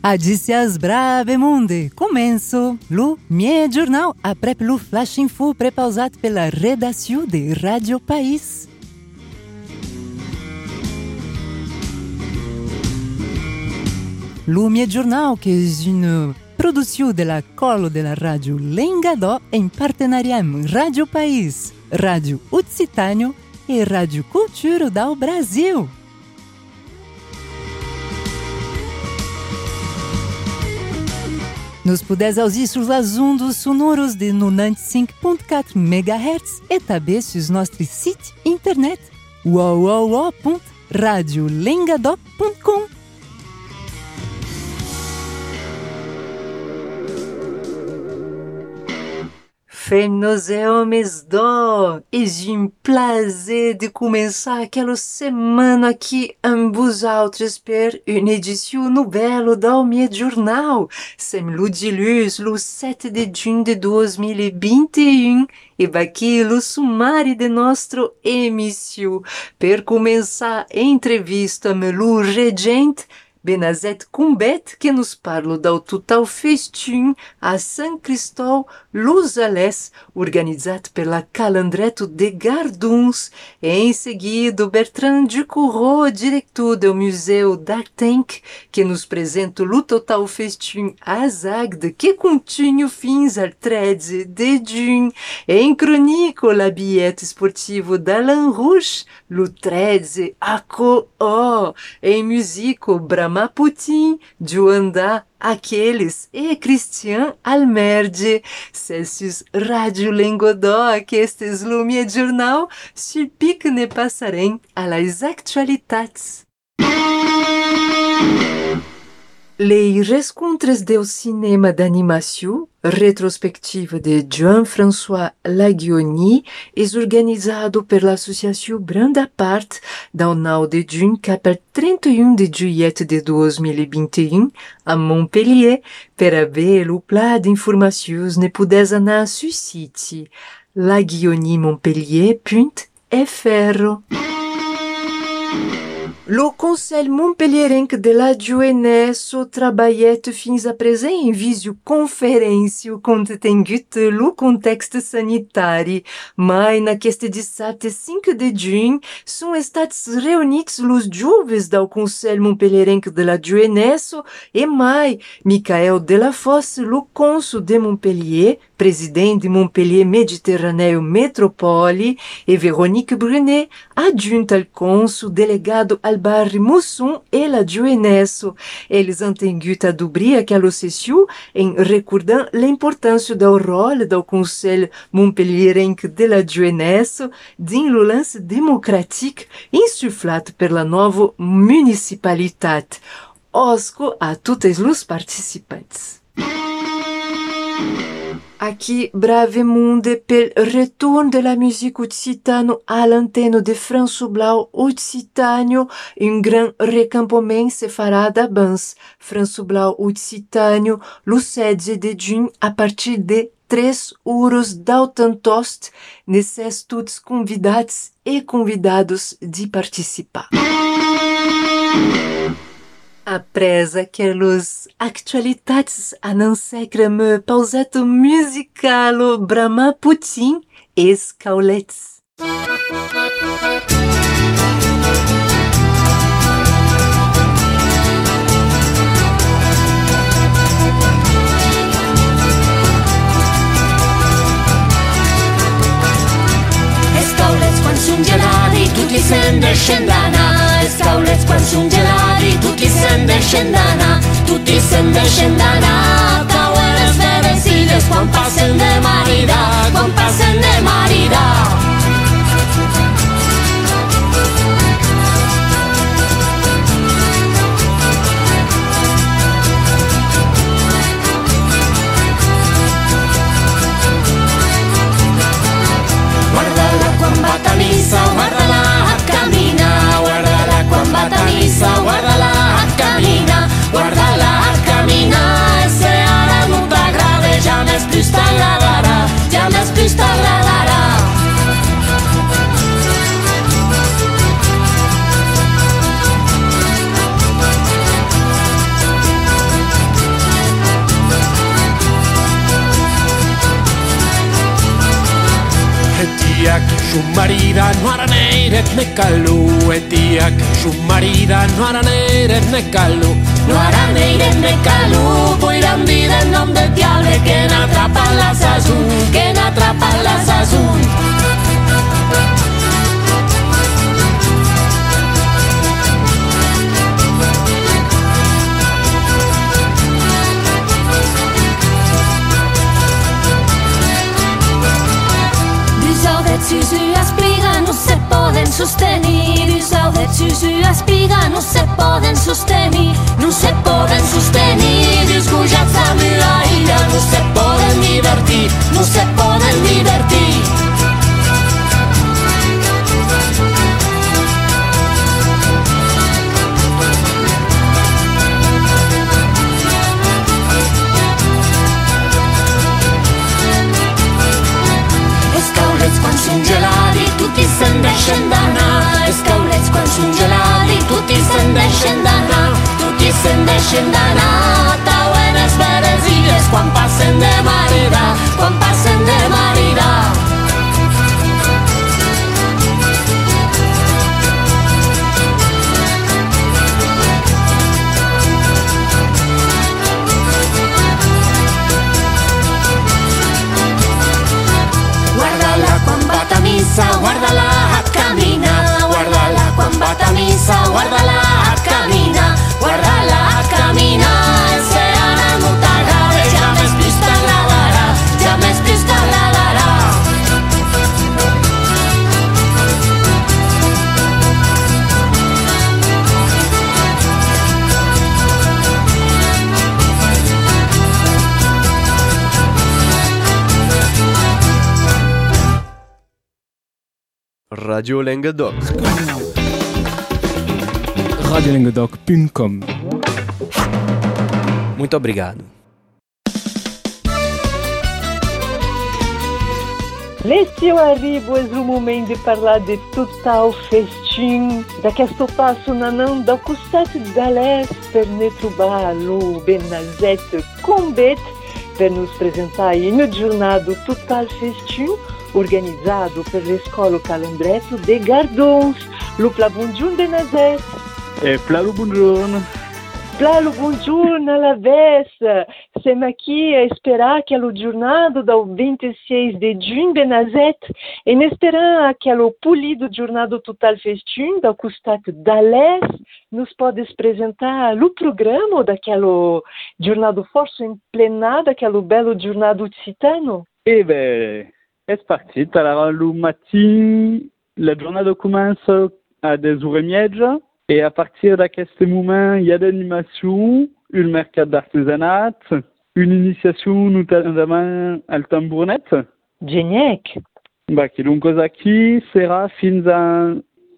Adicias brave monde, començo lo mie jornal après lo flash info prepausat pela redação de Radio País. Lo mie jornal, que é une produção de la colo de la Radio Lengadó em partenariat amb Radio País, Radio Occitânio e Radio Cultura do Brasil. Nos podes ouvir sur as ondas sonoros de 95.4 MHz e também sur nosso site internet www.radiolengadó.com. Femmes e homens do! É um prazer de começar aquela semana aqui em vosotros per uma edição nouvelle do meu jornal. Sem lo de luz, lo 7 de junho de 2021 e aqui o sumário de nossa emissão. Per começar a entrevista com o regente Benazet Kumbet, que nos parla do total festim a São Cristóvão Los Alés, organizado pela Calandreto de Garduns. Em seguida, Bertrand Ducourreau, diretor do Museu d'Artenc, que nos apresenta o total festim a Zagde, que continua fins al 13 de junho. Em crônica, o bilhete esportivo d'Alain Rouge, lo 13 a Co-O. Em música, Brahma Putin, Joanda, Aqueles e Christian Almerde. Celsius Radio Lengodó, que este é o meu jornal, sur pique ne passarem a las actualidades. Les rencontres do cinema d'animation, retrospectiva de Jean-François Laguioni, é organizado pela Associação Branda Part, do 9 de junho cap 31 de juillet de 2021, a Montpellier, per ver o pla d'informações ne podes anar sur site laguionimontpellier.fr. Lo Conselho Montpellierenc de la Jeunesse trabalhet fins a present em visioconferência contingut lo contexte sanitari, mas naqueste dissabte 5 de junho são estats reunits los joves do Conselho Montpellierenc de la Jeunesse e mai Michael Delafosse, lo cônsul de Montpellier, presidente de Montpellier Mediterrâneo Metropole, e Véronique Brunet, adjunta al cônsul delegado al Barri Mussum e la Jeunesse. Eles han tingut a dobrir aquela sessão em recordando l'importância do rol do Conselho Montpellierenc de la Jeunesse dins lo lance democràtic insuflat per la nova municipalitat. Osco a totes os participantes. Aqui, brave monde pel retorno de la musique occitano à l'antenne de France Blau Occitânio, gran recampament se farà d'abans. France Blau Occitânio, lo 16 de junho, a partir de 3 horas d'autantost, necess tots convidats e convidados de participar. Apres aquelas actualidades anansecram pausato musical Brahma Putin e Scaulets. Scaulets quan són gelati, tutti se'n deixen d'anar. Scaulets quan són gelati, tutti se'n deixen d'anar. Tutti se'n deixen d'anar. Cauen les vencides quan passen de marida, quan passen de marida. Guarda-la quan va a missa, guarda-la camina. Guarda-la quan va a missa, guarda-la camina. Guarda-la camina, se ara no t'agrada, ja més plus t'agradarà, ja més plus t'agradarà. Etiak shumarida noaraneiret nekalu. Etiak shumarida noaraneiret nekalu. Noaraneiret nekalu. Boiran vida en nom del diable que n'atrapa la sazón, que n'atrapa la sazón. Susu aspiga non se poden sostenir. Usaudet susu aspiga non se poden sostenir. Non se poden sostenir. Disgujats a miraïra non se poden divertir. Non se poden divertir. Quan són gelati tutti se'n deixen d'anar. Els caulets quan són gelati tutti se'n deixen d'anar. Tutti se'n deixen d'anar. Tauen els veresilles quan passen de marida, quan passen de marida. Guarda-la, camina, guarda-la quan va a missa, guarda-la, camina, guarda-la, camina. Se ara no t'agrada, ja més pis t'agradarà, ja més pis t'agradarà. Radio Languedoc. radiolanguedoc.com. Muito obrigado. L'estiu arriba és o moment de parlar de total festim, d'aquest passo nanão da costat de l'est per ne trobar lo Benazet Combet per nos apresentar em uma jornada total festim organizado per l'Escola Calendretto de Gardons. Lupla buongiorno Benazet. Plalo buongiorno. Plalo buongiorno alla vez. Siamo aqui a esperar aquela jornada do 26 de junho, Benazet, e esperar aquela polido jornada total festim da costat da l'est. Nos podes apresentar o programa daquela jornada força emplenada, aquele belo jornada occitano? C'est parti. Alors, le matin, la journée commence à 10h30 et à partir de ce moment, il y a des animations, une mercat d'artisanat, une initiation notamment à la tambournette. Génial. Qui donc aquí sera fins à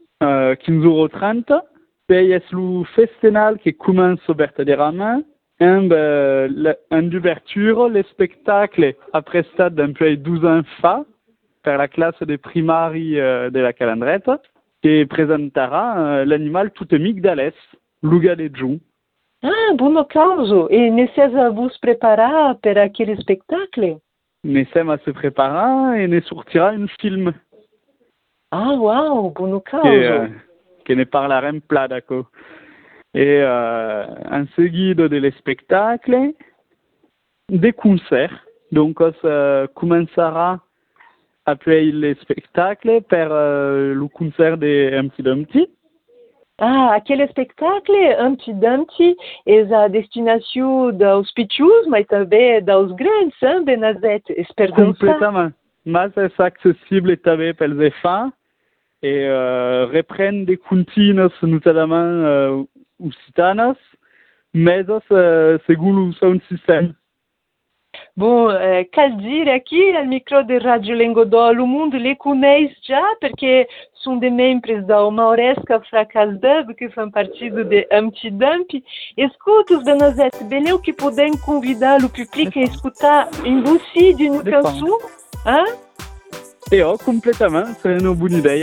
15h30. Puis il y a le festival qui commence verdaderament amb l'ouverture, le spectacle prestat d'un peu 12 ans fa per la classe de primari de la Calendrette qui présentera l'animal tutemic d'Alès, l'uga de Giù. Ah, buono causo. E necessa vos preparar per aquele spectacle? Necessem a se preparar et ne sortira un film. Ah, wow, buono causo. Que ne parlarem plat, d'accord. Et en seguida de les spectacles, des concerts. Donc, ça commencera après les spectacles par le concert de Humpty Dumpty. Ah, aquele spectacle, Humpty Dumpty, é a destinação dos pequenos, mas também dos grandes, hein, Benazet? Complètement. Mais c'est accessible também para os enfants et reprennent des comptines, notamment occitanas, mais segundo o seu sistema. Bom, quer dizer aqui, no micro de Rádio Languedoc, o mundo lhe conhece já, porque são de membros da Mauresca Fracas Dub, que fazem parte de Humpty Dumpty. Escuta, Benazet, beleza que podem convidar o público a escutar em você de uma canção? Hein? Complètement, c'est une bonne idée.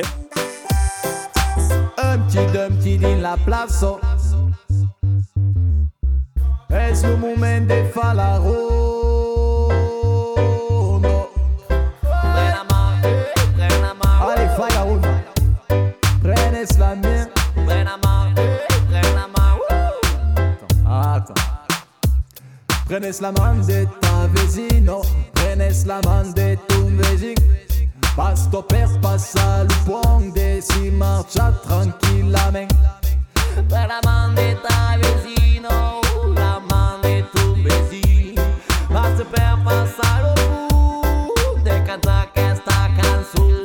Humpty Dumpty din la plaça. És o moment de falar rondo. Prenes la man de ta vecino, prenes la man de tu vecin. Basto per passare il ponte, si marcia tranquillamente. Per la man de ta vecino, la man de tu vecin. Basta per passare il ponte, de cantar questa canzone.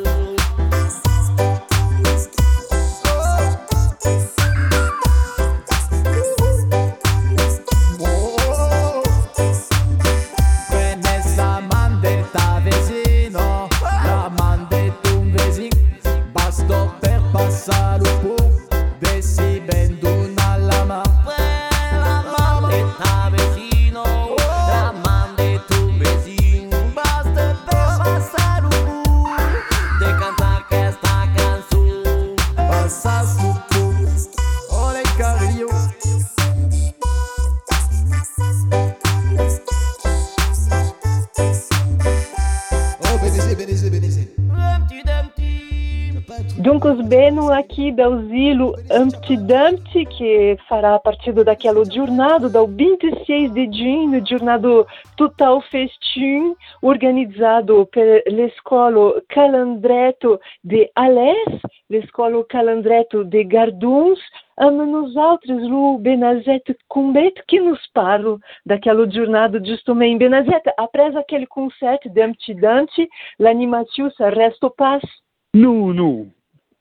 Donc, os beno aqui da Asilo Humpty Dumpty, que fará partido daquela jornada, do 26 de junho, jornada total festim, organizado pela Escola Calandreto de Alès, l'Escola Calandreto de Garduns, nos outros, o Benazete Cumbet, que nos parla daquela jornada justamente. Benazete, apres aquele concerto de Humpty Dumpty, l'animatiu se resto pas? Nu.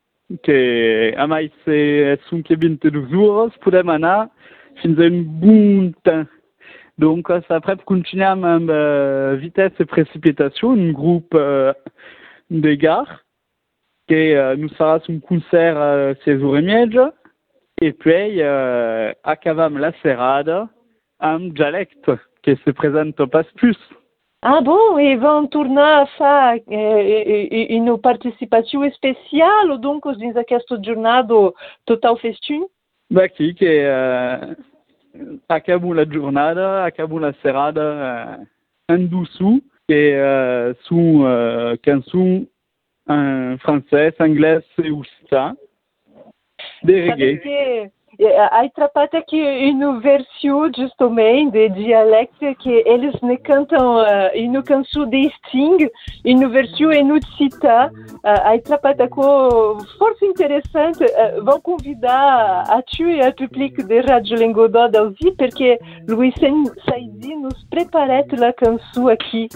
Que a mais sunt que 22 horas, podem anar fins a un bon temps. Donc, après, continuem amb vitesse et précipitation, un groupe de gare, que nous farà un concert a 16h30, et puis acabam la serrada amb dialecte, que se présente pas plus. Ah bon, e vão tornar a fa uma participação especial, donc, dins aquesta jornada total festim? Aqui, que acabam la jornada, acabam la serrada en dessous, que sont cançons en français, anglais e occitan, de reggae. Aí trapate aqui uma versão justamente de dialecto que eles ne cantam uma canção de Sting, uma versão em Utsita. Aí trapate aqui forte interessante. Vão convidar a tu e ao público de Rádio Lingodó d'Alzi, porque Luís Saidi nos preparou a canção aqui.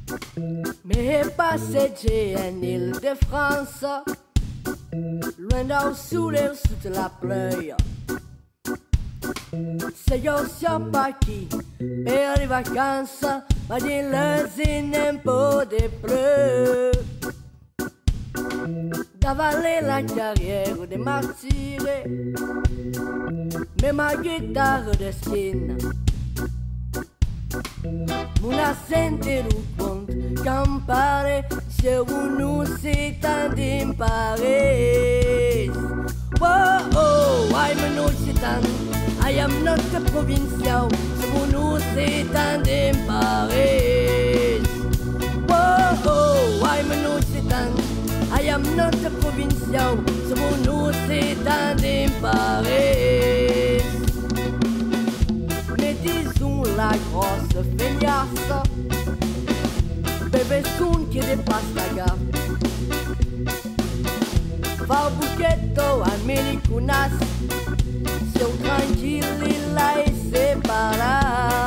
Mais passagers en Île-de-France, loin d'en sourire sous la pluie. C'est un pas qui per les vacances, ma di l'usine un po' de pleu. D'avaler la carrière des martyrs, mais ma guitare de skin. Mon accent est compte campare, se uno si tandim Paris. Oh, I'm an Occitan, I am not a provincial, se uno si tandim Paris. Oh, I'm an Occitan, I am not a provincial, se uno si tandim Paris. Mais disons la grosse feignasse, bébé soun qui dépasse la gare. Fa buchetto a melicunas, seu tranquilli la e separa.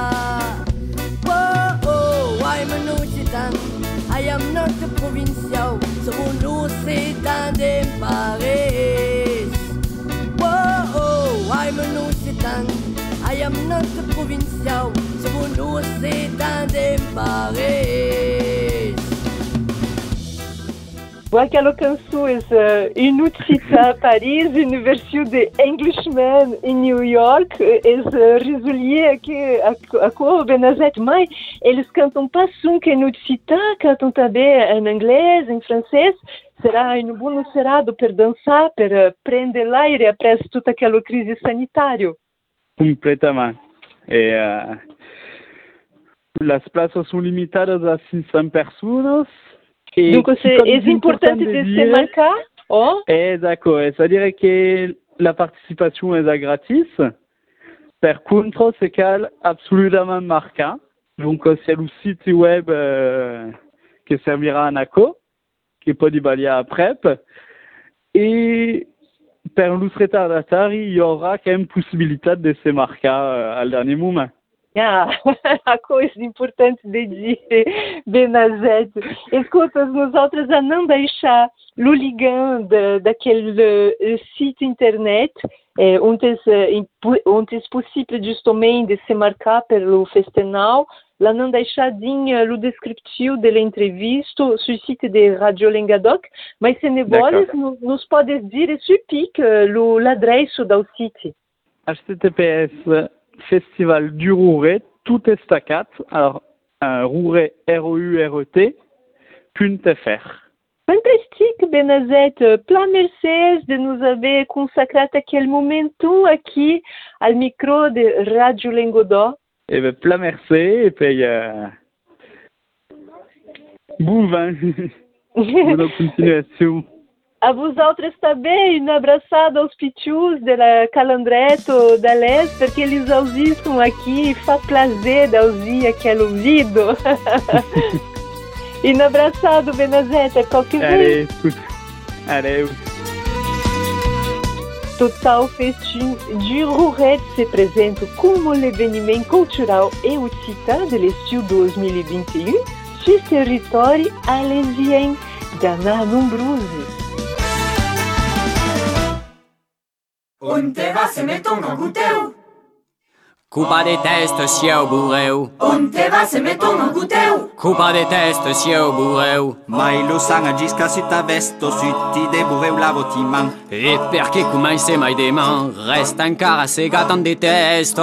Oh, I'm an Occitan, I am not a provincial, so un Occitan de Paris. Oh, I'm an Occitan, I am not a provincial, so un Occitan de Paris. Aquela canção é Inutsita Paris, uma versão de Englishman em New York. Resolvi aqui a cor Benazete, mas eles cantam pas só que Inutsita, cantam também em inglês, em francês. Será um bom serado para dançar, para prender l'aire após toda aquela crise sanitária. Completamente. E as plaças são limitadas a 500 pessoas. Donc, c'est important de se marcar. Oh. D'accord. C'est-à-dire que la participation est gratis. Per contro, c'est cal absolument marquant. Donc, c'est le site web qui servira à NACO, qui peut y à PrEP. Et per los retardatari, il y aura quand même possibilité de se marquer al dernier moment. A coisa importante de dizer, Benazete. Escuta, nosaltres não deixar o link daquele site internet onde é possível justamente de se marcar pelo festival. Lá não deixar o descritivo da entrevista no site de Radio Lengadoc, mas se ne voles, nos pode dizer l'adresse do site. HTTPS Festival du Rouret, tout estacat, alors Rouret, ROURET, .fr. Fantastique, Benazete. Plein merci de nous avoir consacré aquele momento aqui ao micro de Radio Lengadoc. Eh bien, plein merci, et puis bon vin, bonne continuation. A vosaltres também, abraçado aos pitius da Calandreto, da Les, porque eles ausistam aqui, faz prazer de ouvir aquele ouvido. E abraçado, Benazete, qualquer vez. Allez. Total Festim de Rouret se apresenta como l'événement cultural e occità dell'estiu 2021 sur território alésien d'Anna Nombrosi. On te va se meton en goûteu. Coupa de test, sieu bourreu. On te va se meton en goûteu. Coupa de test, sieu bourreu. Mai lo sang gisca su ta vesto, su ti de bourreu la votiman. E perché come se mai deman, resta encara segat en detesto.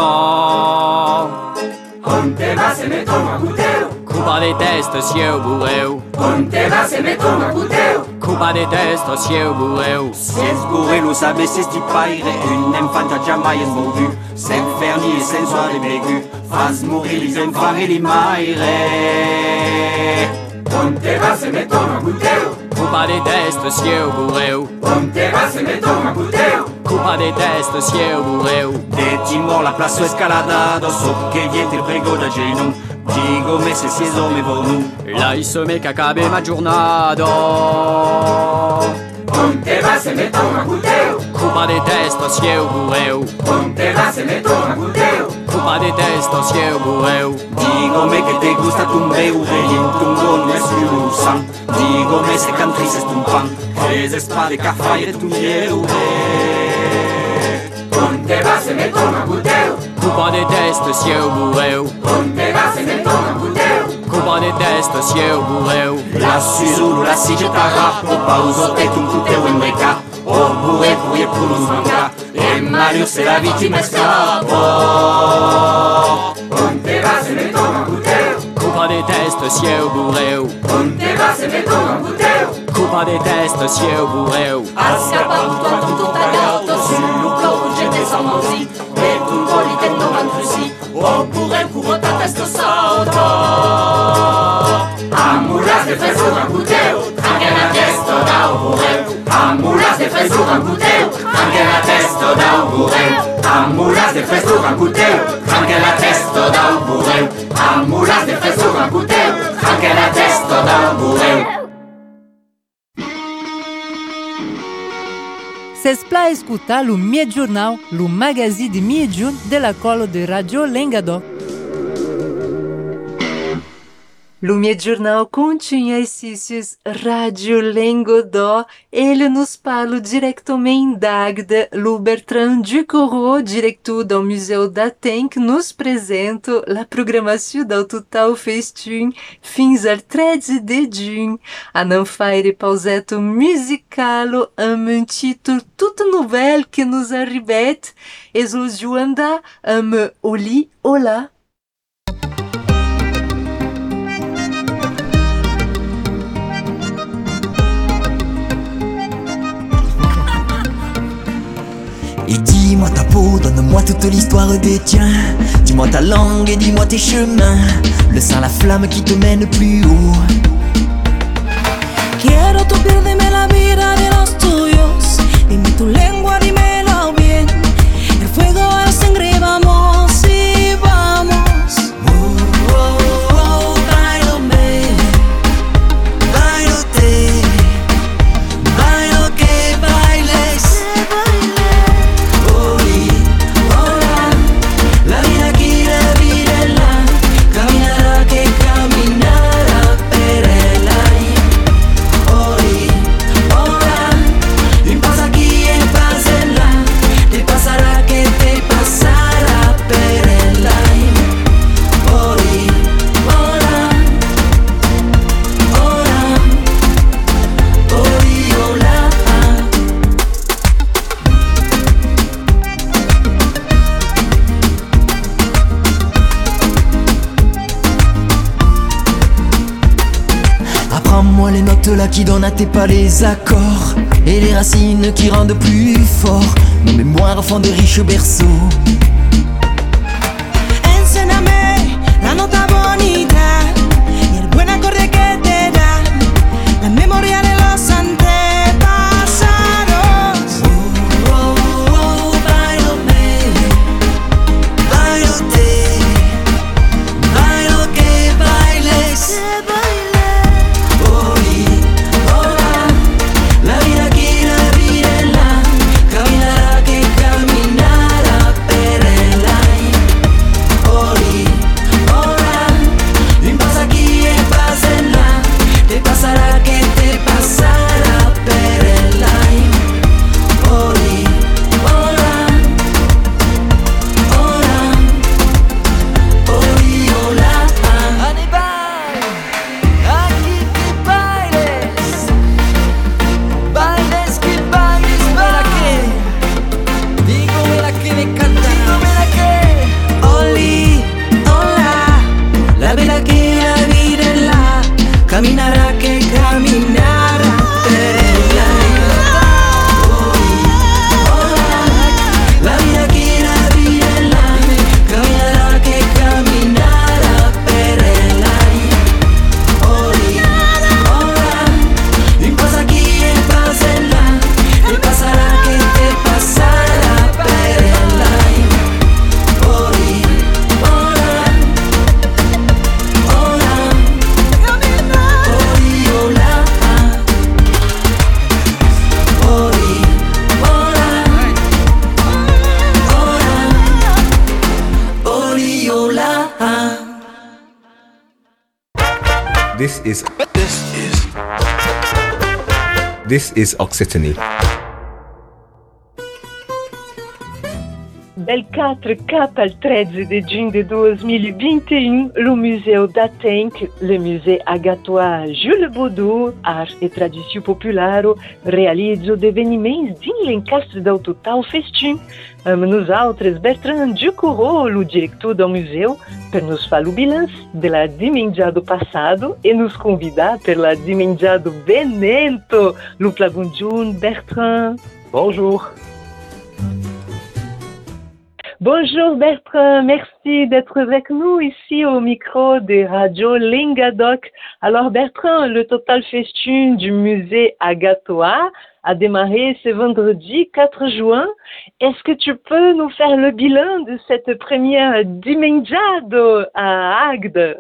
On te va se meton en goûteu. Coupa de test, sieu bourreu. On te va se meton en goûteu. Coupa de test, sieu bourreu. Ses bourreu lo sabe ses ti paire, un enfant jamais es mouru. Sen ferni e sen soare begu, fas mourir les enfants et les maire. On te va se meton en goûteu. Coupa de test, sieu bourreu. On te va se meton en goûteu. Coupa de test, sieu bourreu. De timor la plazo escaladado, so che viete il prego da genum. Digo me se sieso me vonu. Là il se met qu'acabe ma giornata. On te va se meton en goûteu. Coupa de test, sieu bourreu. On te va se meton en goûteu. Coupa de test, sieu bourreu. Digo me que te gusta tumbreu, reyentungo no es più sang. Digo me se cantrices tum pan, que spade cafaire tum yeure. On te va se meton en goûteu. Coupa de test, sieu bourreu. On te va se meton en goûteu. Coupa de test, sieu bourreu. La suzulu, la sige tara, o pauso te tum cuteu en breca. O bourre pour nous manca, et malheur c'est la victime escapo. On te va se meton en goûteu. Coupa de test, sieu bourreu. On te va se meton en goûteu. Coupa de test, sieu bourreu. Ha scappato tutto tagliato sul corpo gente salmosi. E tu voli tendo mantrusi. Oppure cubo ta testa sotto. Amulas de fesso en goûteu. Anche la testa da oppure. Amulas de fesso en goûteu. Anche la testa da oppure. Amulas de fesso en goûteu. Anche la testa da oppure. Amulas de fesso en goûteu. Anche la testa da oppure. Vocês para escutar o Mied Jornal, o magazine de Miedjun de la colo de Radio Lengadoc. O Mied Jornal continha exercícios Radio Lengadoc. Ele nos fala diretamente d'Agde. O Bertrand Ducorot, diretor do Museu d'Aten, que nos apresenta a programação do Total Festim fins ao 13 de junho. A não faire pauseto musical, um título tudo novel que nos arribet. Es o Joanda, Oli, Ola. Et dis-moi ta peau, donne-moi toute l'histoire des tiens. Dis-moi ta langue et dis-moi tes chemins. Le sang, la flamme qui te mène plus haut. Quiero tu piérdeme la vida de los tuyos. Dime tu lengua, dímelo bien. El fuego, la sangre, vamos. notes là qui donnent à tes pas les accords et les racines qui rendent plus fort nos mémoires font de riches berceaux. Enséñame la nota bonita y el buen acorde que te da la memoria de los antepasados. Báilame, báilate, bailo que bailes. Hoy, hola, la vida gira, virela, caminará que caminará per lei. Hoy, hola, pasa aquí e pasa là, te pasará que te pasará per lei. Hoy, hola, hola, hoy, hola. Aníbal, aquí que bailes, bailes que bailes, para que, dígame que me canta, dígame que, Oli, hola, la vida que la vida es la, caminará que caminará, perla. Hoy, hola, la vida que la vida es la, caminará que caminará, perla. Hoy, hola, pasa aquí e pasa là, te pasará que te pasará, perla. Hoy, hola, hola, hoy, hola, hoy, hola, hola, hoy, hola. This is Occitanie. Del 4 cap al 13 de giugno de 2021, le Museu d'Atenc, le Museu Agatois Jules Baudou, Art e Tradició Popular, realitza esdeveniments dins l'encastre del Total Festim. Amb nosaltres, Bertrand Ducourau, o diretor do museu, per nos fer o balanç de la dimenjado passado e nos convidar per la dimenjado venento. Lo plagunjun, Bertrand. Bonjour. Bonjour Bertrand, merci d'être avec nous ici au micro de Radio Lingadoc. Alors Bertrand, le Total Festim du musée Agatois a démarré ce vendredi 4 juin. Est-ce que tu peux nous faire le bilan de cette première dimenjado à Agde?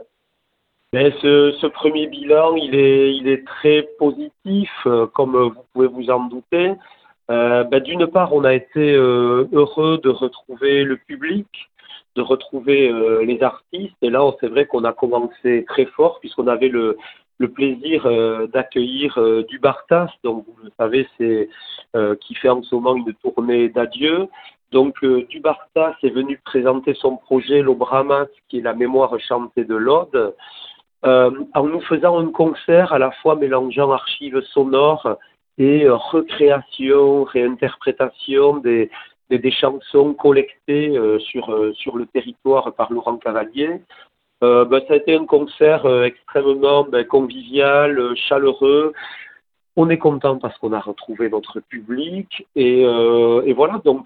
Ce premier bilan, il est très positif, comme vous pouvez vous en douter. D'une part, on a été heureux de retrouver le public, de retrouver les artistes. Et là, c'est vrai qu'on a commencé très fort puisqu'on avait le plaisir d'accueillir du Bartas. Donc, vous le savez, c'est qui fait en ce moment une tournée d'adieu. Donc, du Bartas est venu présenter son projet L'Obramas, qui est la mémoire chantée de l'Aude, en nous faisant un concert à la fois mélangeant archives sonores et recréation, réinterprétation des chansons collectées sur le territoire par Laurent Cavalier. Ça a été un concert extrêmement convivial, chaleureux. On est content parce qu'on a retrouvé notre public et voilà, donc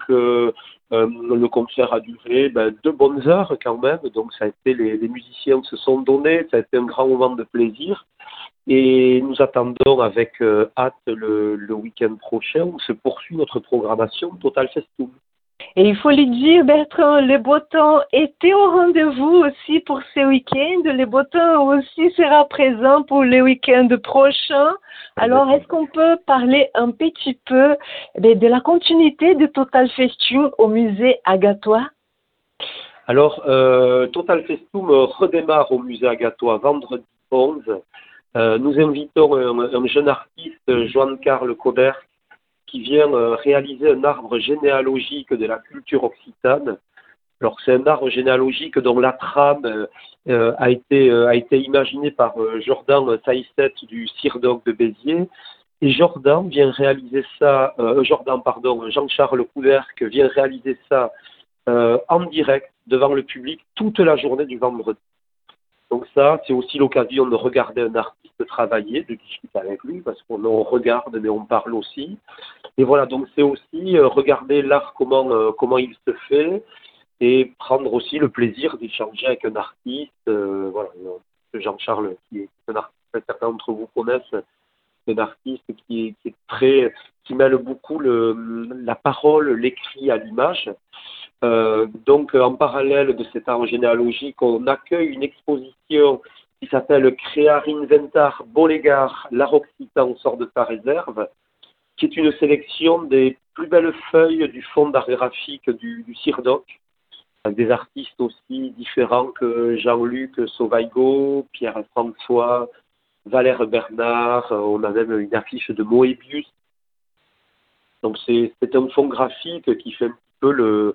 le concert a duré 2 bonnes heures quand même, donc ça a été, les musiciens se sont donnés, ça a été un grand moment de plaisir. Et nous attendons avec hâte le week-end prochain où se poursuit notre programmation Total Festum. Et il faut le dire, Bertrand, le beau temps était au rendez-vous aussi pour ce week-end. Le beau temps aussi sera présent pour le week-end prochain. Alors, est-ce qu'on peut parler un petit peu de la continuité de Total Festum au musée Agatois? Alors, Total Festum redémarre au musée Agatois vendredi 11. Nous invitons un jeune artiste, Joan-Carl Cobert, qui vient réaliser un arbre généalogique de la culture occitane. Alors, c'est un arbre généalogique dont la trame a été imaginée par Jordan Saïsset du CIRDOC de Béziers. Et Jean-Charles Couderc vient réaliser ça en direct devant le public toute la journée du vendredi. Donc ça, c'est aussi l'occasion de regarder un artiste travailler, de discuter avec lui, parce qu'on regarde, mais on parle aussi. Et voilà, donc c'est aussi regarder l'art, comment il se fait, et prendre aussi le plaisir d'échanger avec un artiste. Voilà, Jean-Charles, qui est un artiste, certains d'entre vous connaissent, un artiste qui mêle beaucoup la parole, l'écrit à l'image. Donc, en parallèle de cet art généalogique, on accueille une exposition qui s'appelle Créar Inventar Bolégar, l'art occitan sort de sa réserve, qui est une sélection des plus belles feuilles du fonds d'art graphique du CIRDOC, avec des artistes aussi différents que Jean-Luc Sauvaillot, Pierre-François, Valère Bernard, on a même une affiche de Moebius. Donc c'est un fond graphique qui fait un petit peu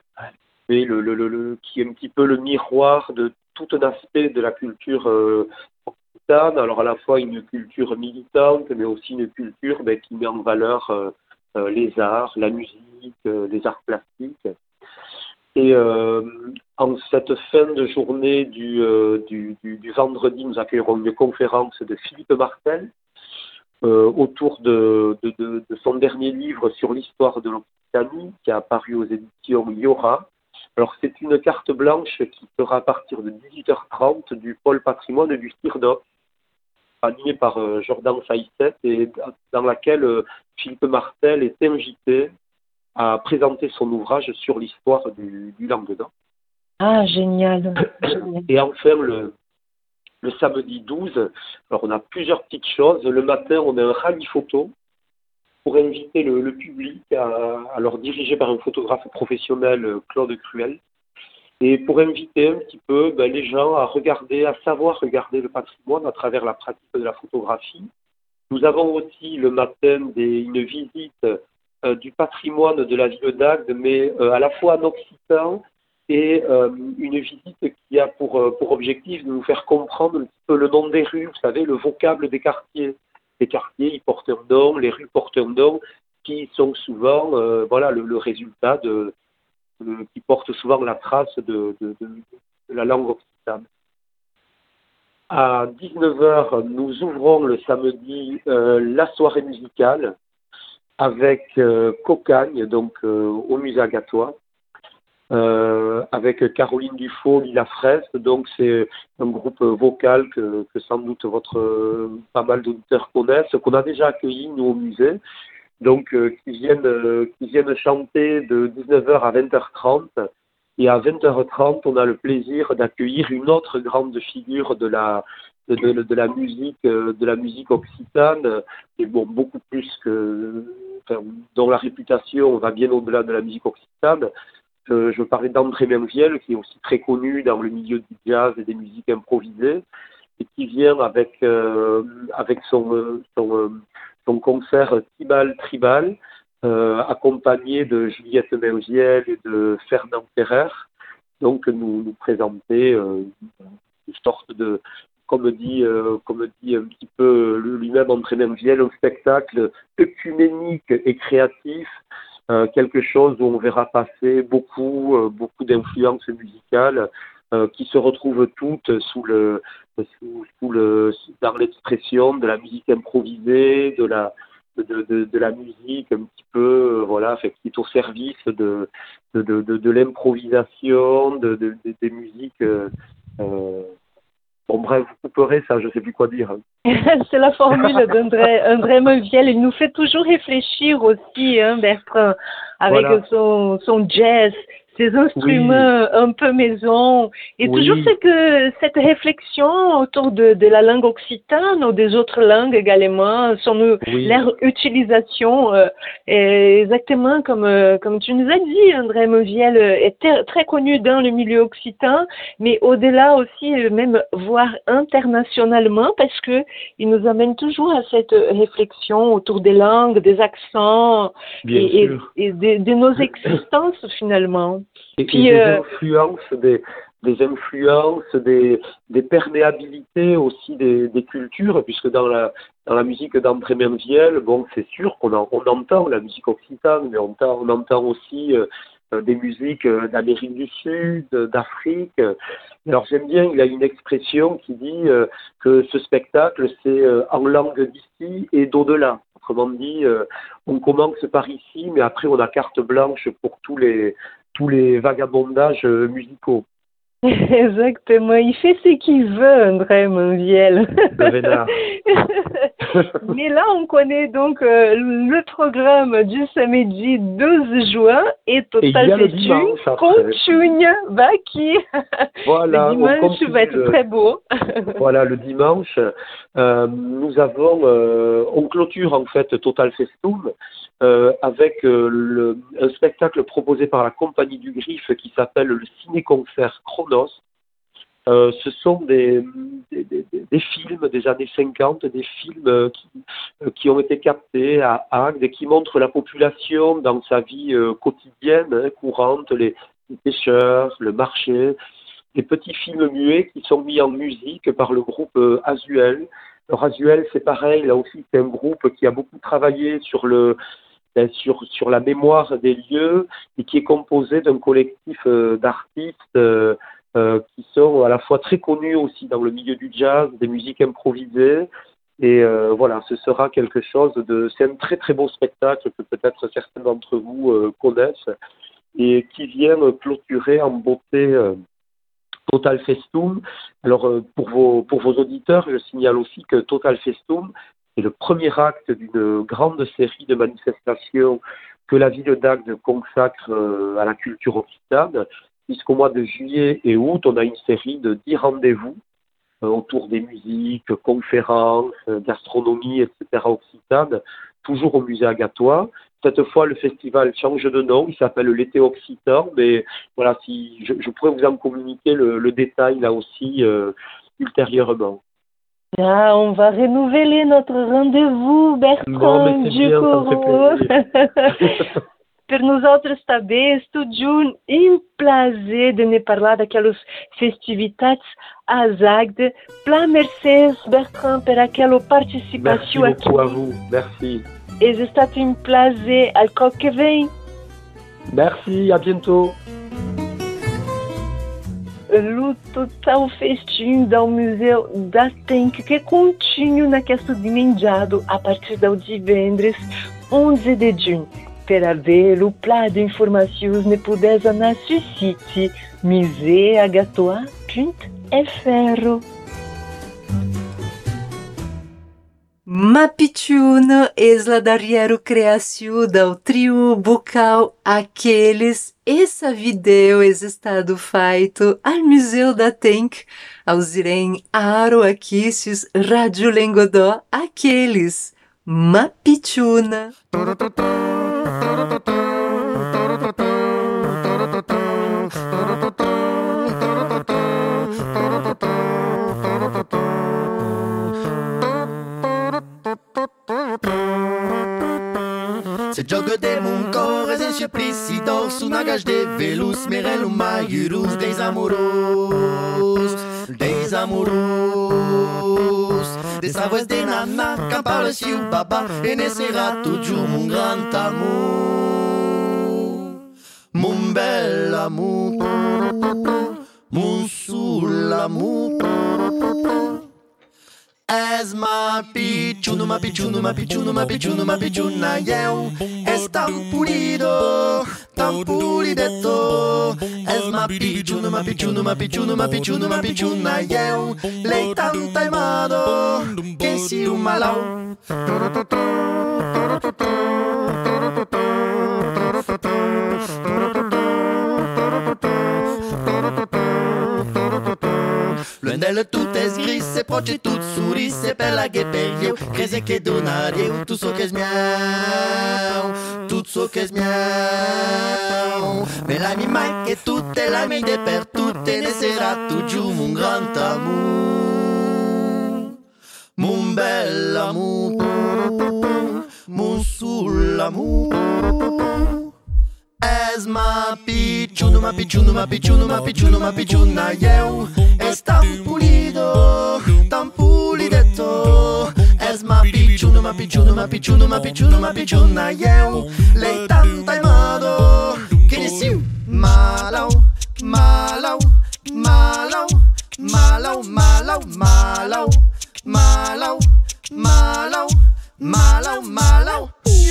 qui est un petit peu le miroir de tout un aspect de la culture occitane, alors à la fois une culture militante, mais aussi une culture qui met en valeur les arts, la musique, les arts plastiques. Et en cette fin de journée du vendredi, nous accueillerons une conférence de Philippe Martel autour de son dernier livre sur l'histoire de l'Occitanie, qui a apparu aux éditions Iora. Alors c'est une carte blanche qui sera à partir de 18h30 du pôle patrimoine du CIRDOC, animé par Jordan Saïsset, et dans laquelle Philippe Martel est invité à présenter son ouvrage sur l'histoire du Languedoc. Ah, génial. Et enfin, le samedi 12, alors on a plusieurs petites choses. Le matin, on a un rallye photo pour inviter le public, alors dirigé par un photographe professionnel, Claude Cruel, et pour inviter un petit peu les gens à savoir regarder le patrimoine à travers la pratique de la photographie. Nous avons aussi le matin une visite du patrimoine de la ville d'Agde, mais à la fois en occitan, et une visite qui a pour objectif de nous faire comprendre un petit peu le nom des rues, vous savez, le vocable des quartiers. Les quartiers, ils portent un nom, les rues portent un nom, qui sont souvent le résultat qui portent souvent la trace de la langue occitane. À 19h, nous ouvrons le samedi la soirée musicale avec Cocagne, donc au musée Agatois, avec Caroline Dufaux, Lila Fraisse. Donc c'est un groupe vocal que sans doute pas mal d'auditeurs connaissent, qu'on a déjà accueilli nous au musée, donc qui viennent chanter de 19h à 20h30. Et à 20h30, on a le plaisir d'accueillir une autre grande figure de la musique occitane, et beaucoup plus dont la réputation va bien au-delà de la musique occitane. Je parlais d'André Mainvielle, qui est aussi très connu dans le milieu du jazz et des musiques improvisées, et qui vient avec son concert Tibal Tribal, accompagné de Juliette Mainvielle et de Fernand Ferrer, donc nous présenter une sorte de, comme dit un petit peu lui-même André Mainvielle, un spectacle œcuménique et créatif, quelque chose où on verra passer beaucoup d'influences musicales qui se retrouvent toutes dans l'expression de la musique improvisée, de la musique un petit peu qui est au service de l'improvisation, des musiques. Bon bref, vous couperez ça, je ne sais plus quoi dire. C'est la formule d'André Mainvielle. Il nous fait toujours réfléchir aussi, Bertrand, avec son jazz, ses instruments un peu maison, et toujours cette réflexion autour de la langue occitane ou des autres langues également, leur utilisation, exactement comme tu nous as dit. André Mainvielle est très connu dans le milieu occitan, mais au-delà aussi, même voire internationalement, parce que il nous amène toujours à cette réflexion autour des langues, des accents et de nos existences finalement. Et des influences, des perméabilités aussi des cultures, puisque dans la musique d'André Mainvielle, c'est sûr qu'on entend la musique occitane, mais on entend aussi des musiques d'Amérique du Sud, d'Afrique. Alors j'aime bien, il a une expression qui dit que ce spectacle, c'est en langue d'ici et d'au-delà. Autrement dit, on commence par ici, mais après on a carte blanche pour tous les vagabondages musicaux. Exactement, il fait ce qu'il veut, André Manviel. Mais là, on connaît donc le programme du samedi 12 juin et Total Festune, Conchugne, Baki. Voilà, le dimanche va être très beau. Voilà, le dimanche, nous avons, on clôture en fait Total Festum avec un spectacle proposé par la Compagnie du Griffe qui s'appelle le Ciné-Concert Chronos. Ce sont des films des années 50, des films qui ont été captés à Agde et qui montrent la population dans sa vie quotidienne, courante, les pêcheurs, le marché, des petits films muets qui sont mis en musique par le groupe Azuel. Alors Azuel, c'est pareil, là aussi c'est un groupe qui a beaucoup travaillé sur la mémoire des lieux et qui est composé d'un collectif d'artistes qui sont à la fois très connus aussi dans le milieu du jazz, des musiques improvisées. Et voilà, ce sera quelque chose c'est un très très beau spectacle que peut-être certains d'entre vous connaissent et qui vient clôturer en beauté Total Festum. Alors pour vos auditeurs, je signale aussi que Total Festum est le premier acte d'une grande série de manifestations que la ville d'Agde consacre à la culture occitane, puisqu'au mois de juillet et août, on a une série de 10 rendez-vous autour des musiques, conférences, gastronomie, etc. occitane, toujours au musée Agatois. Cette fois, le festival change de nom, il s'appelle l'été occitan, mais voilà, si je pourrais vous en communiquer le détail là aussi ultérieurement. Ah, on va renouveler notre rendez-vous, Bertrand Ducouroux. Per nosaltres també és tot junt un plaer de ne parlar d'aquelles festivitats a Agde. Pla mercès, Bertrand, per aquella participació aqui. Merci beaucoup à vous, merci. És estat un plaer al cop que vem. Merci, à bientôt. O Total Festum do Museu da Tenk, que continua naquele dimenjado a partir do divendres 11 de junho. Per aver o pla d'informacions ne podes anar sur site museeagatois.fr. Mapitune és la darrera creació del trio vocal Aqueles. Essa video és estado feito al Museu da Tenk. Ausirem aro aqui sus Radio Lengodó Aqueles. Mapitune. Se joga de muncor, as enche prisidor, sunagas de velus, merelo maiurus, des amoros, des voz de nana, campala si o baba, e nesse rato de um grande amor, mon bel amour, mon sul amour. És mapitxuno, mapitxuno, mapitxuno, mapitxuno, mapitxuna, eu. És tan pulido, tan pulideto. És mapitxuno, mapitxuno, mapitxuno, mapitxuno, mapitxuna, eu. Lei tan taimado, que si o malau. Loin d'elle tout est gris, c'est proche et tout souris, c'est bella che per io, crese che donare, tout so che smiau, tout so che smiau. Mais la mi mai che tutte la mi de per tutte ne sarà tu giù mon grand amour, mon bel amour, mon sul amour. És mapitxuno, mapitxuno, mapitxuno, mapitxuno, mapitxuna, eu. És tan pulido, tan pulideto. És mapitxuno, mapitxuno, mapitxuno, mapitxuno, mapitxuna, eu. Lei tan taimado, que niciu. Malo, malo, malo, malo, malo, malo, malo, malo, malo.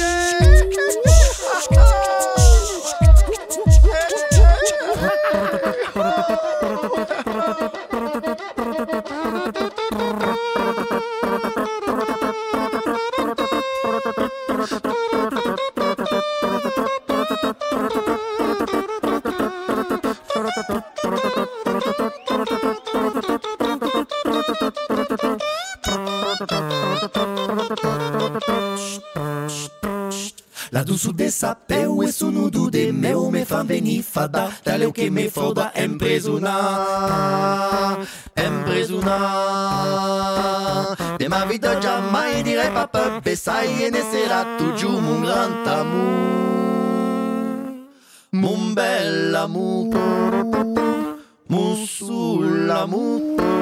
La dusu de sapeu e sunudu de meu me fan veni fada Taleu che me foda empresuna De ma vita jamais direi papa Besai e ne sera tu giù mon grand amour Mon bel amour Mon soul amour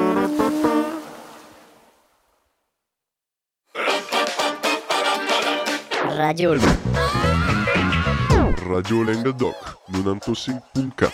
Radio Languedoc 95.4.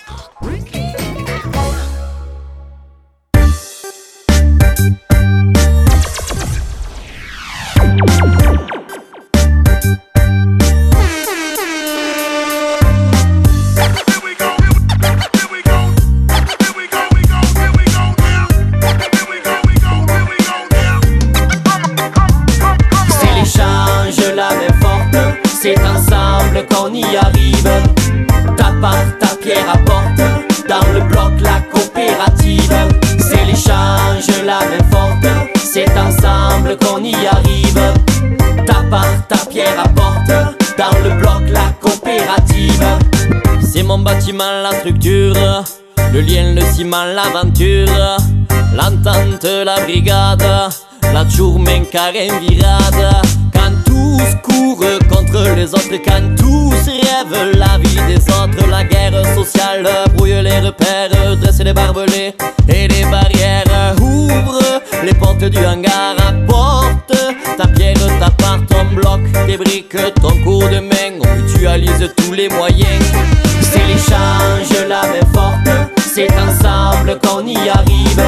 C'est ensemble qu'on y arrive. T'apportes ta pierre apporte dans le bloc la coopérative. C'est l'échange, la main forte. C'est ensemble qu'on y arrive. T'apportes ta pierre apporte dans le bloc la coopérative. C'est mon bâtiment, la structure, le lien, le ciment, l'aventure, l'entente, la brigade, la journée carré virade. Quand tous courent contre les autres, quand tous rêvent la vie des autres, la guerre sociale brouille les repères, dresse les barbelés et les barrières. Ouvre les portes du hangar, apporte ta pierre, ta part, ton bloc, tes briques, ton coup de main. On mutualise tous les moyens. C'est l'échange, la main forte. C'est ensemble qu'on y arrive.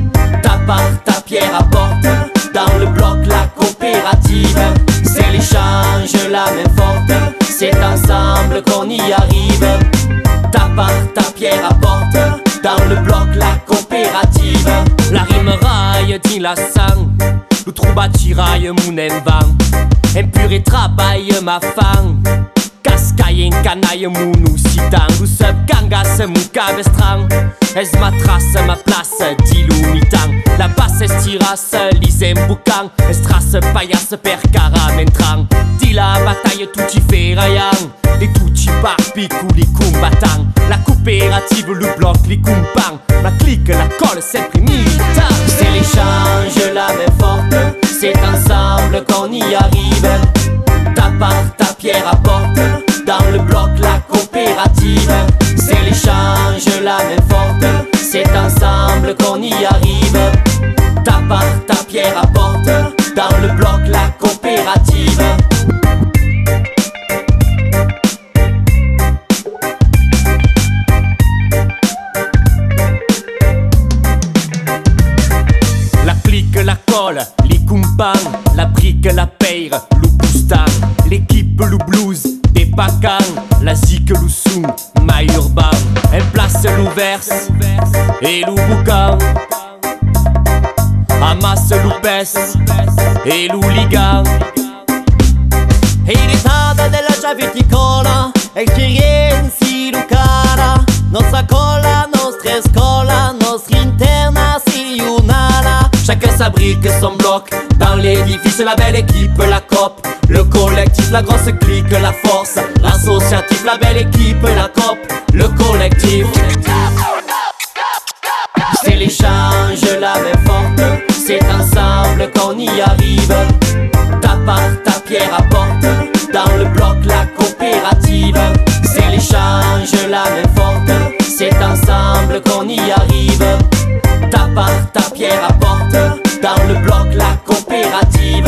Ta part, ta pierre apporte dans le bloc la coopérative. C'est l'échange, la main forte. C'est ensemble qu'on y arrive. Ta part, ta pierre apporte dans le bloc la coopérative. La rime raille, dit la sang. Le trouba tiraille, mon envant. Impur et travaille, ma femme. Cascaille, en canaille, mon oucitan. Vous sub gangas, mon cabestran. Es ma trace, ma place, dilou mitan. La basse estirasse, lisem boucan. Estras, paillasse, percara, mentran. Dis la bataille, tout y fait raillant. Les tout y picou, les combattants. La coopérative, le bloc, les compans. La clique, la colle, c'est militant. C'est l'échange, la main forte. C'est ensemble qu'on y arrive. Ta part, ta pierre apporte dans le bloc la coopérative. C'est l'échange, la main forte. C'est ensemble qu'on y arrive. Ta part, ta pierre apporte dans le bloc la coopérative. La clique, la colle, les compans, la brique, la peire, le boustan, l'équipe, le blues, des pacans, la zik, le soum, ma urbain, elle place l'ouverse et le boucan, amasse l'oupès et l'ouligan. Irritata della giaviticola, esperienzi lucana, nostra colla, nostra scola, nostra interna si unana. Chacun s'abrique son bloc dans l'édifice, la belle équipe, la COP, le collectif, la grosse clique, la force, l'associatif, la belle équipe, la COP, le collectif. C'est l'échange, la main forte, c'est ensemble qu'on y arrive. Ta part, ta pierre apporte dans le bloc la coopérative. C'est l'échange, la main forte, c'est ensemble qu'on y arrive. Ta part, ta pierre apporte dans le bloc la coopérative.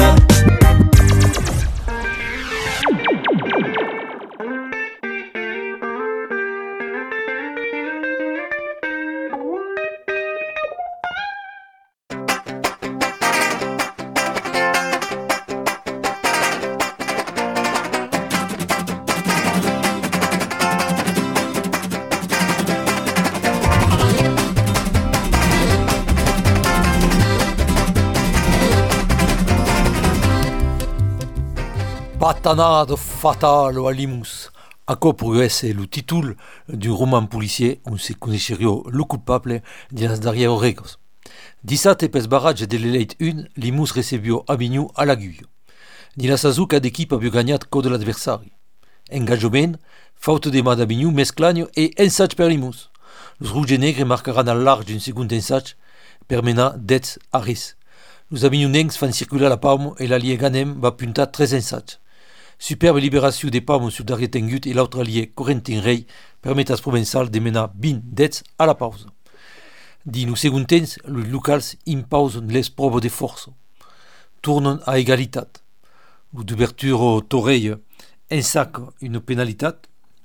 Satanado fatalo a Limus. Ako progresse le titre du roman policier on se conoscerio le coupable de las darrieros. 17 pes barrage de l'Elite 1, Limus recebio Avignon a l'aguille. Ni la Sazuka d'équipe avio gagnat co de l'adversari. Engagement, faute de ma d'Avignon, mesclagno et ensatge per Limus. Los rouges et negres marcaran al large d'un second ensatge per menar dets a ris. Los avignonencs fan circular la palme et l'allié Ganem va puntar 13 ensatges. Superbe libération des palmes sur Darrier Tengut et l'autre allié Corentin Rey permet à ce provençal de menar 20 dets à la pause. Di nos segon temps, les locals impausen les preuves de force. Tournen à égalitat. L'ouverture Torreille ensac une pénalitat.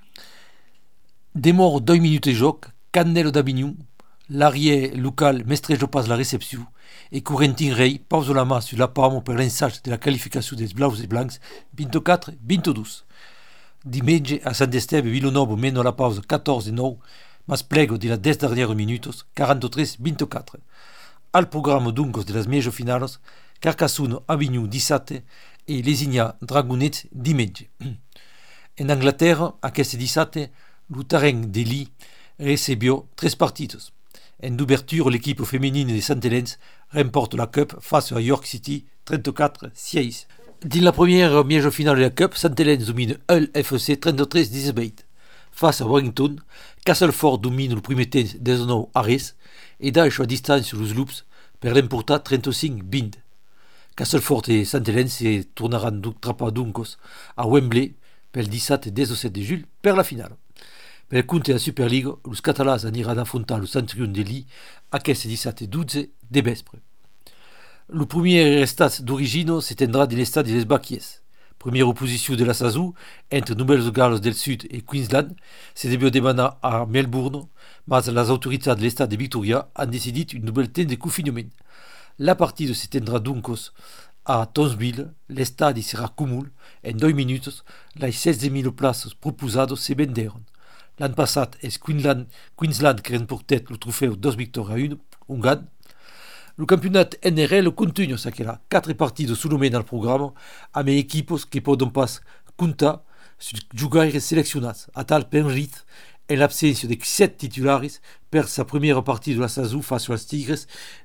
Demore 2 minutes de joc, Cannello d'Avignon, l'arrière local mestrejo pas la réception et Corentin Rey pose la main sur la palme per l'ensatge de la qualification des blaus et blancs 24-22. Diumenge a Sant Esteve Villanova meno la pause 14-9, mas plego de las 10 dernières minutes 43-24. Al programme duncos de las mejo finales, Carcassonne Avignon 17 et Lesigna Dragonets diumenge. En Anglaterra, aquest 17, le terrain de Lee recebio 3 partidos. En d'ouverture, l'équipe féminine de St. Helens remporte la Cup face à York City 34-6. Dans la première miège finale de la Cup, St. Helens domine Hull FC 33-18. Face à Wellington, Castleford domine le premier temps des honneurs Harris et d'ailleurs à distance sur les Loops per l'emportar 35-20. Castleford et St. Helens se tourneran trapaduncos à Wembley per le 17-17 de juillet per la finale. Per compte de la Super League, los catalans aniran affrontar le Centurion de Lee aquest 17-12 de vespre. Le premier estat d'origine s'étendra de l'estat de les Baquies. Première opposition de la SASU entre Nouvelle-Galles del Sud et Queensland se debió demanar a Melbourne, mais les autorités de l'estat de Victoria han decidit un nouvel temps de confinement. La partie s'étendra donc à Townsville, l'estadi sera cumul, en 2 minutes, les 16.000 places proposées se venderon. L'an passat és Queensland qui remportait le trophée 2 victoires à 1, un gan. Le campionat NRL continue s'aquela 4 partides sous-nommées dans le programme, amb equipos qui poden pas comptar sur jugaires seleccionats, a tal Penrith, en l'absència de 7 titulares, per sa première partie de la SASU face als Tigres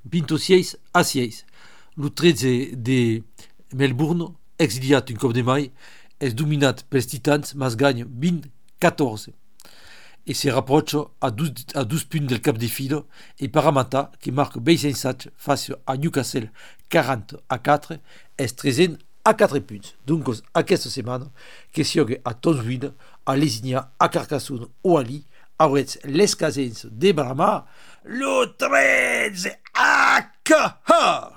26-6. Le 13 de Melbourne, exiliat un cop de mai, és dominat pels Titans, mas gagne 20-14. Et se rapproche à 12 punts del cap de file et Parramatta qui marque 25 face à Newcastle 40-4 est 13 à 4 punts. Donc aquesta setmana que s'iogue a Townsville, a Lesigna, a Carcassonne ou a Lee, auretz les casens de Brahma le 13 à 4.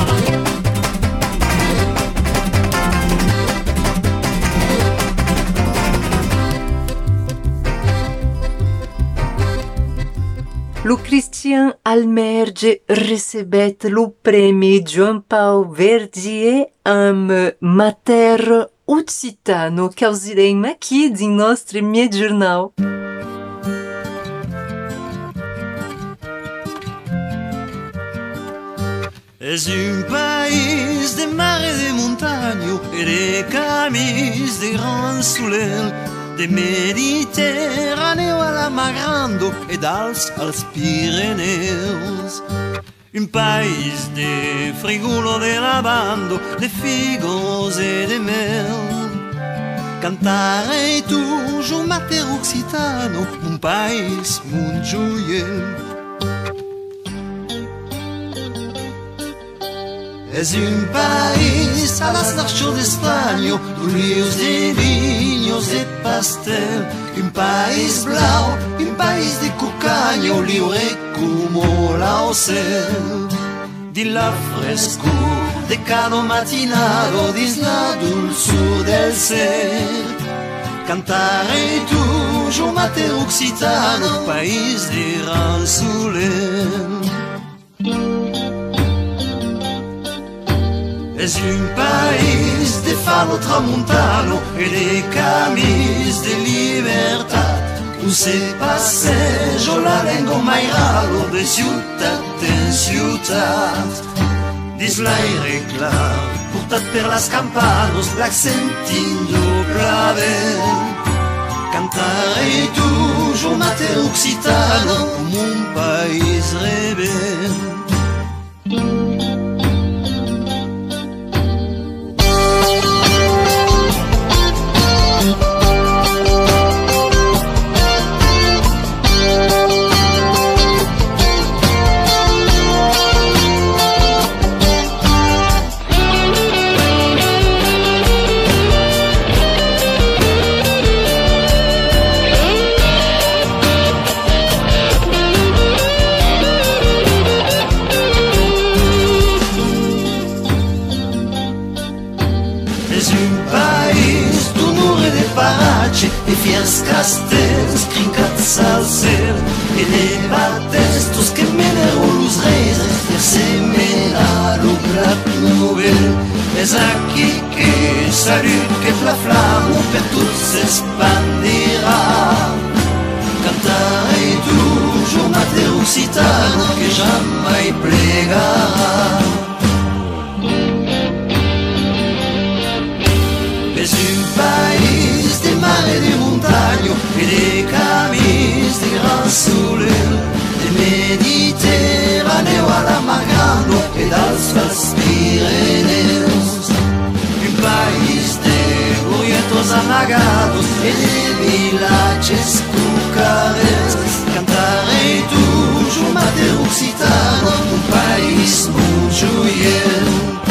Lo Christian Almerge recebet lo premi Joan Pau Verdier amb Mater Occitano que ausirem aqui din nostre miei jornal. És un país de mar et de montagne et de camins de grands soleils, de Mediterraneo a la Mar Grande et d'Alps als Pirineus. Un país de frigulo de lavando, de figos et de mel. Cantare toujours Mater Occitano, mon país, mon joiel. És un país a las narchos d'España, ríos de viños de pastel. Un país blau, un país de cucaño, libre como la ocel. Di la frescor de cada matinado, dis la dulzura del ser. Cantare toujours Mater Occitano, país de gran soleil. És un país de fado tramontano et de camins de libertat, on se passeja la lengua mai raro de ciutat en ciutat. Dis l'aire clar, pour portat per las campanos, la sentindo plaver. Cantarei toujours mater occitano, mon país rebel. E fies castells crincats al cel e de batestos que meneron los reis per semenar lo plat novel. És aquí que salut que la flama per tot s'expandirà. Cantarei toujours mater occitano que jamais plegarà. És un país de mar et de montagne et de camins de grand soleil, de Mediterraneo a la Magano et dels Alts Pirineus. Un país de burrietos amagados et de villages cucarers. Cantarei toujours mater occitano, un país molt joiell.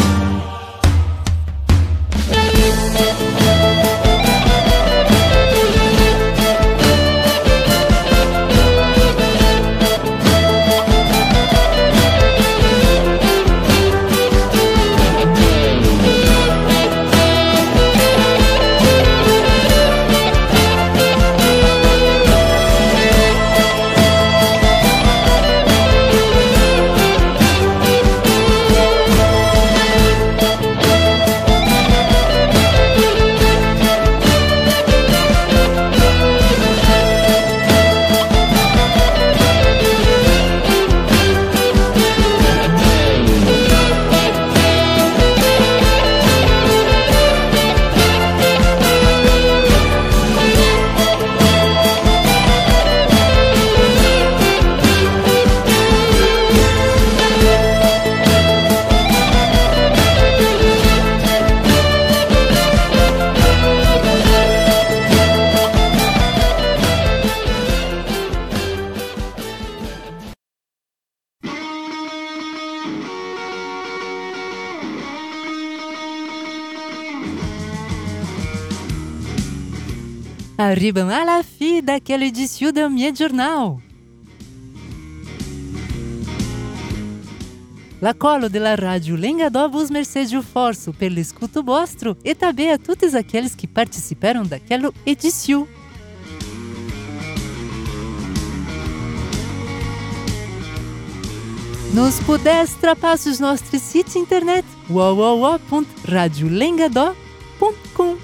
Arribam à la fin daquela edição do meu jornal. La colo de la rádio Lengadó vos mercedes o forço pelo escuto vostro e também a todos aqueles que participaram daquela edição. Nos pudeis trapassar os nossos sites internet www.radiolengadó.com.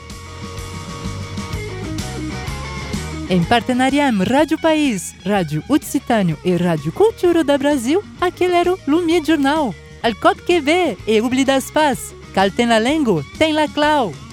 Em partenariat amb Rádio País, Rádio Occitânio e Rádio Cultura do Brasil, aquele era o meu jornal. Al cop que ve e oblidas pas, cal tem la lengo, tem la clau.